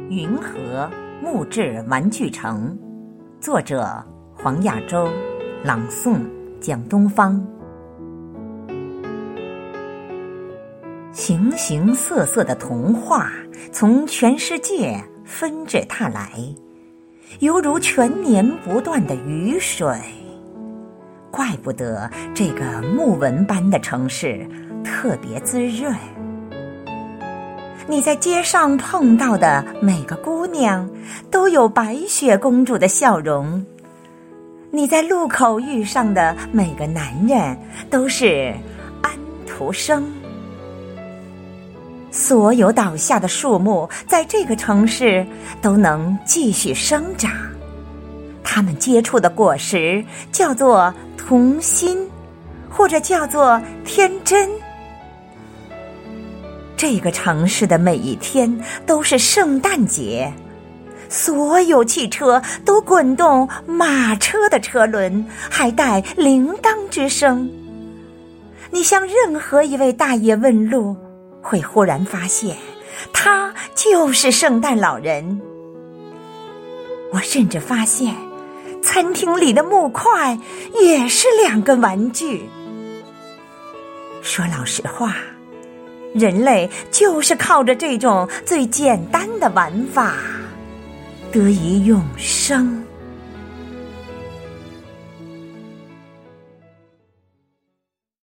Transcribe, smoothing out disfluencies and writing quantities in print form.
云和木质玩具城，作者黄亚洲，朗诵蒋东方。形形色色的童话从全世界纷至沓来，犹如全年不断的雨水。怪不得这个木纹般的城市特别滋润。你在街上碰到的每个姑娘都有白雪公主的笑容，你在路口遇上的每个男人都是安徒生。所有倒下的树木在这个城市都能继续生长，它们结出的果实叫做童心，或者叫做天真。这个城市的每一天都是圣诞节，所有汽车都滚动马车的车轮，还带铃铛之声。你向任何一位大爷问路，会忽然发现他就是圣诞老人。我甚至发现餐厅里的木块也是2个玩具。说老实话，人类就是靠着这种最简单的玩法得以永生。